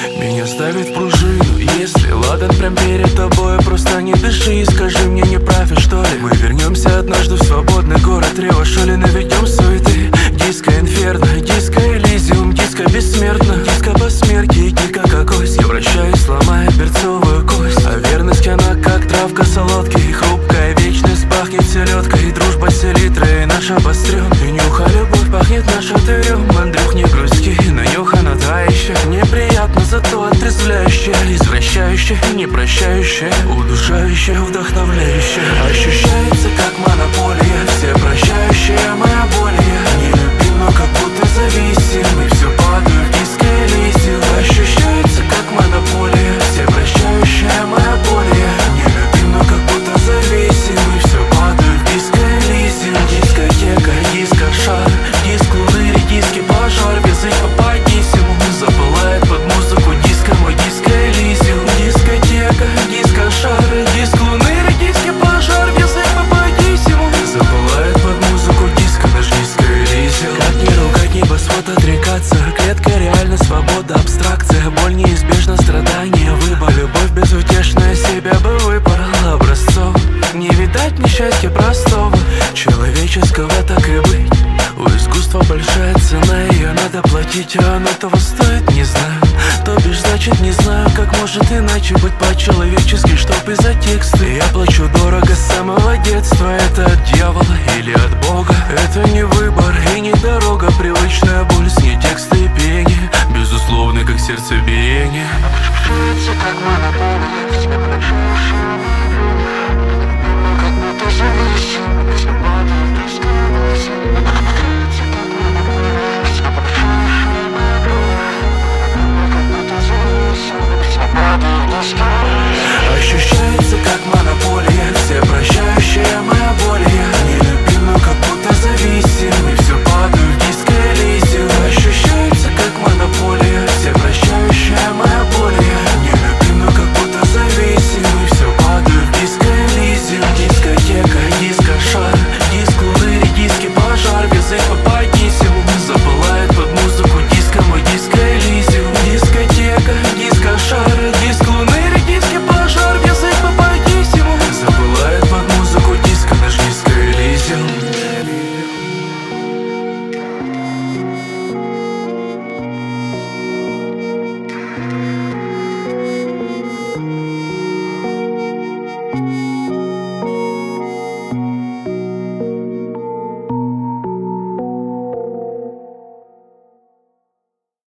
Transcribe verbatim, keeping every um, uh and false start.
Меня ставит в пружину. Если ладан прям перед тобой, просто не дыши и скажи мне, не прав я, что ли? Мы вернемся однажды в свободный город Рева, что ли наведем суеты? Диско инферно, диско элизиум, диско бессмертно, диско посмертие, дико как ось. Я вращаюсь, ломая перцовую кость, а верность она как травка солодкий, хрупкая вечность пахнет селедкой, дружба селитры наш обострен. И нюха любовь пахнет наш отырем. Андрюх, не грусти, на нюха на таище. Неприятно, зато отрезвляюще, извращающе, непрощающее, удушающее, вдохновляющее. Ощущается как монополия, все прощающая моя боль. Я не любим, но как будто зависим, и все падаю в диско элизиум. Ощущается как монополия, все прощающая моя боль. Я не любим, но как будто зависим, и все падаю в диско элизиум. Дискотека, диско шар, диск луны, диски пожар, язык попадисиму запылает под музыку диско мой диско элизиум. Дискотека, диско шар, диск луны, диски пожар, язык попадисиму запылает под музыку диско наш диско элизиум. Как не ругать небосвод, отрекаться, клетка реально свобода, абстракция, боль неизбежна, страдания, выбор, любовь безутешная, себя бы выбрал образцов. Не видать несчастья простого, человеческого, так и быть. У искусства большая цена, ее надо платить, а оно того стоит, не знаю. То бишь значит не знаю, как может иначе быть по-человечески, чтоб из-за текста. Я плачу дорого с самого детства, это от дьявола или от Бога. Это не выбор и не дорога, привычная боль, с ней тексты и пение, безусловно, как сердцебиение. Ощущается как монополия, все прощающие.